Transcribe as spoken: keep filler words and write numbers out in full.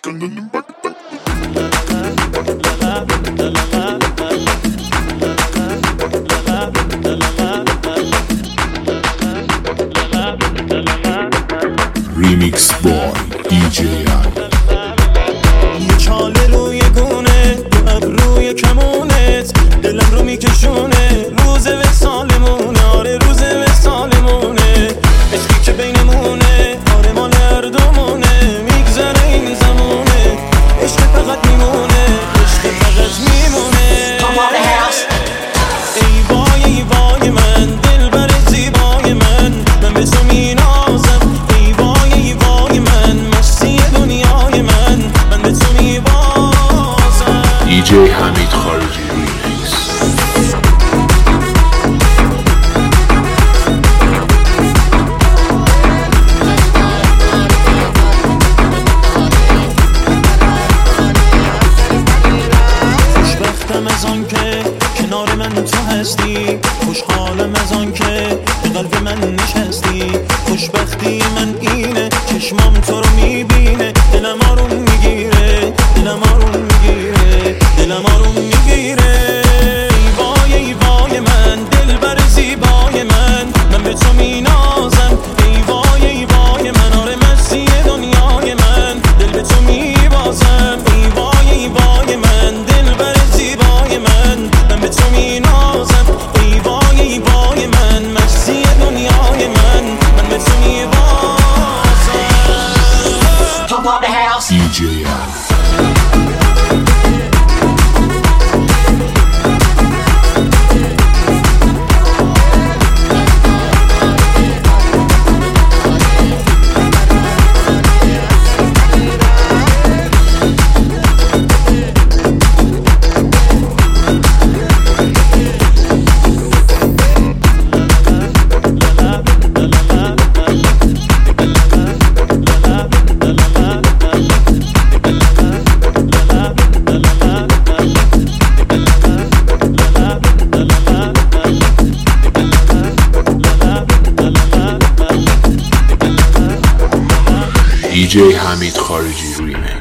ریمیکس بای دی جی آی. یه چاله روی گونه دو ابروی کمونت دلم رو میکشونه روز وصالمونه آره روز وصالمونه عشقی که بینمونه آره مال هر دومونه میگذره این زمونه عشق فقط میمونه عشق فقط میمونه ای وای ای وای من دل بر زیبای من من به تو مینازم ای وای ای وای من مستی دنیای من من به تو میبازم. دی جی حمید خارجی ریمیکس. خوشبختم از آن که کنار من تو هستی خوشحالم از آن که به قلب من نشستی خوشبختی من اینه چشمام تو رو میبینه دلم آروم میگیره دلم آروم میگیره دلم آروم میگیره ای وای ای وای من دل بر زیبای من من به تو مینازم ای وای ای وای من آره مستی دنیای من دل به تو میبازم ای وای ای وای من دل بر زیبای من من به تو مینازم ای وای ای وای من مستی دنیای من من به تو میبازم. دی جی آی. دی جی حمید خارجی ریمیکس.